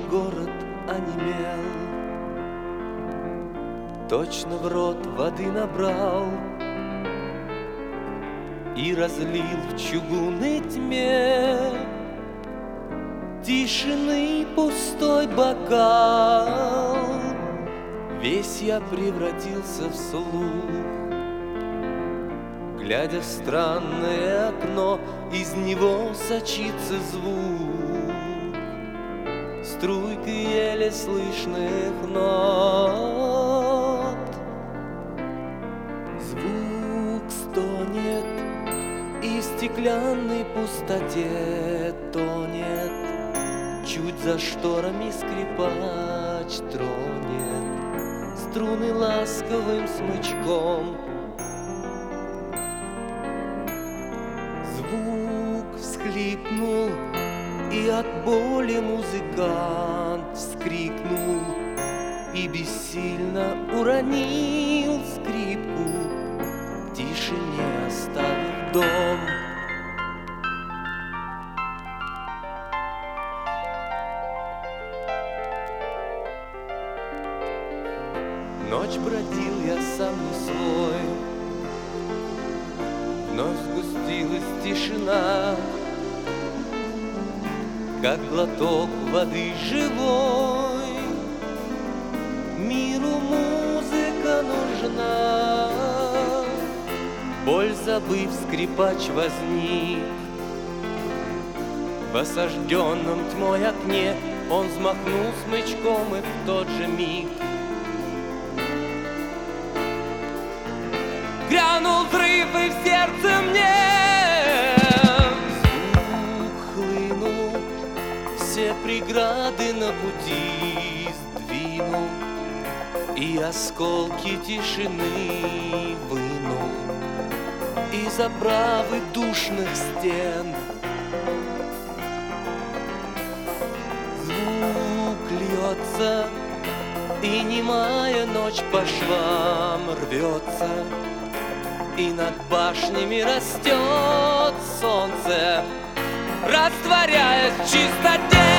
город онемел, точно в рот воды набрал и разлил в чугунной тьме тишины пустой бокал. Весь я превратился в слух, глядя в странное окно, из него сочится звук струйки еле слышных нот. Звук стонет и в стеклянной пустоте тонет, чуть за шторами скрипач тронет струны ласковым смычком. Звук всхлипнул, и от боли музыкант вскрикнул и бессильно уронил скрипку, в тишине оставив дом. Ночь бродил я сам не свой, вновь сгустилась тишина, как глоток воды живой. Миру музыка нужна. Боль забыв, скрипач возник в осажденном тьмой окне. Он взмахнул смычком, и в тот же миг грянул взрыв, и в сердце мне все преграды на пути сдвинул и осколки тишины вынул из оправы душных стен. Звук льется, и немая ночь по швам рвется, и над башнями растет солнце, растворяясь в чистоте.